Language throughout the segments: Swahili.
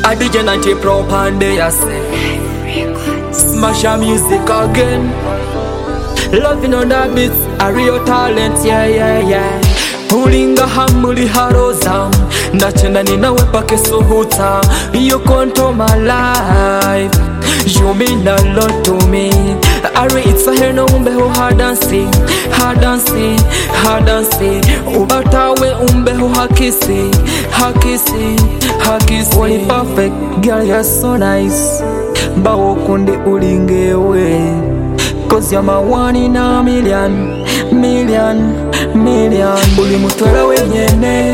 I DJ 90 Pro Pande, I say smash a music again. Loving on the beats, a real talent, yeah, yeah, yeah. Ulinga hamuli haroza, nachenda ninawe pake suhuta. You control my life, you mean a lot to me. Ari it's a hair no umbeho hadansi, hadansi, hadansi. Ubatawe umbeho hakisi, hakisi, hakisi. Only perfect girl, you're so nice. Bawo kunde ulingewe, cause you're my one in a million, million, million. Uli mutwala wenyene,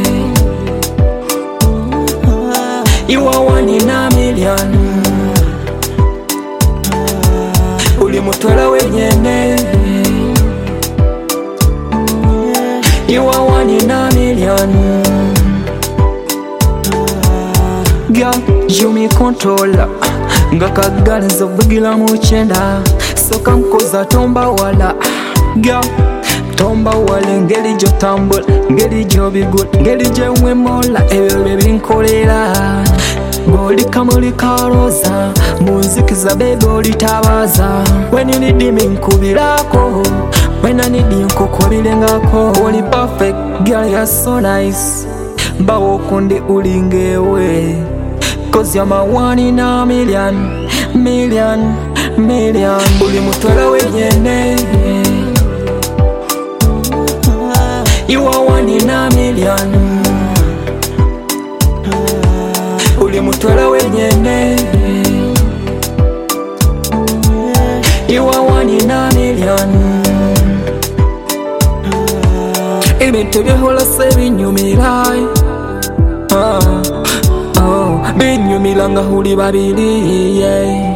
you are one in a million. Uli mutwala wenyene, you are one in a million. Girl, you me controller. Ngakagala nzobugila muchenda, soka mkoza tomba wala. Girl, tomba wala ngeli jo tambula, ngeli jo bigul, ngeli je wemola, ewe binkolera. Goli kamuli karoza, muziki za bebe olitabaza. When you need me nkubirako, when I need you nkukolilengako. Only perfect girl, you're so nice. Bawo kunde ulingewe, cause you're my one in a million, million, million. Uli mutwala wenyene, you are one in a million. Uli mutwala wenyene, you are one in a million. Ibintu byehola se binyumirai, binyumilanga huli babili, yeah.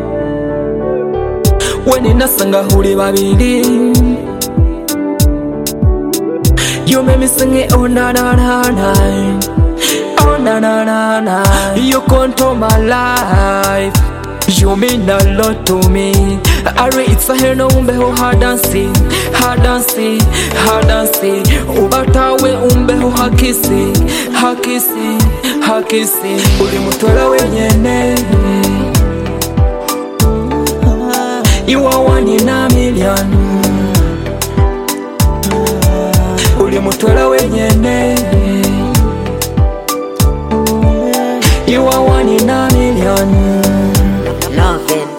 When nasanga huli babili, you make me sing it, oh na na na na, oh na na na na. You control my life, you mean a lot to me. Ari it's a hair no umbeho hadansi, hadansi, hadansi. Ubatawe umbeho hakisi, hakisi, hakisi. Uli mutwala wenyene, you are one in a million. Uli mutwala wenyene, you are one in a million. Loving.